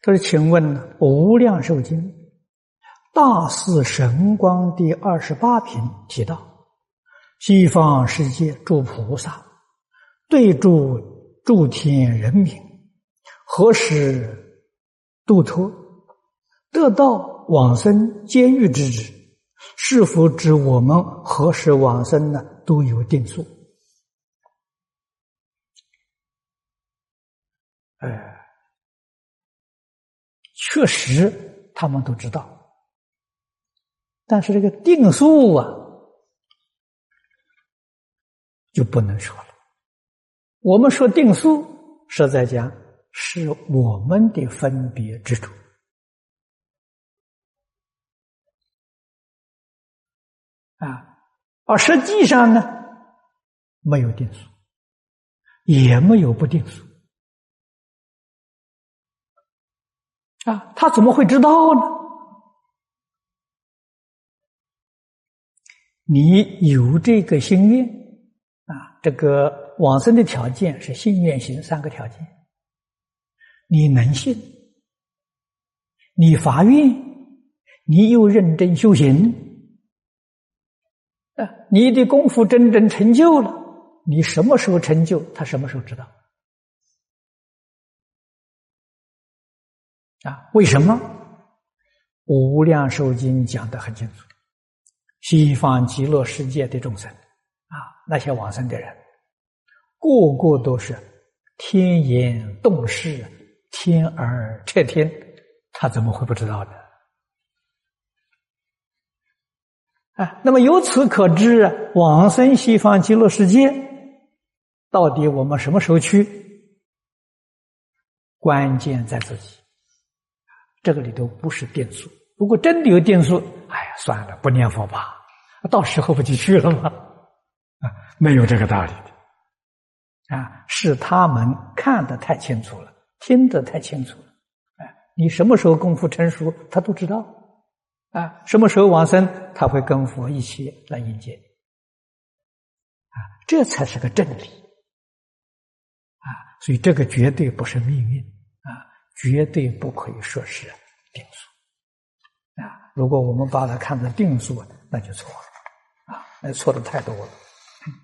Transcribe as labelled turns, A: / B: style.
A: 他说：“请问无量寿经大士神光第28品提到，西方世界诸菩萨对诸天人民何时度脱，得到往生监狱之职，是否指我们何时往生呢？都有定数。”确实他们都知道，但是这个定数啊就不能说了。我们说定数，实在讲是我们的分别执着而实际上呢，没有定数，也没有不定数他怎么会知道呢？你有这个心愿这个往生的条件是信愿行3个条件，你能信，你发愿，你又认真修行你的功夫真正成就了，你什么时候成就，他什么时候知道为什么？无量寿经讲得很清楚，西方极乐世界的众生那些往生的人，个个都是天眼洞视，天耳彻天，他怎么会不知道的那么由此可知往生西方极乐世界到底我们什么时候去？关键在自己，这个里头不是定数。如果真的有定数，算了，不念佛吧，到时候不就去了吗？没有这个道理的是他们看得太清楚了，听得太清楚了你什么时候功夫成熟，他都知道什么时候往生，他会跟佛一起来迎接这才是个真理所以这个绝对不是命运绝对不可以说是定数如果我们把它看成定数，那就错了那错的太多了。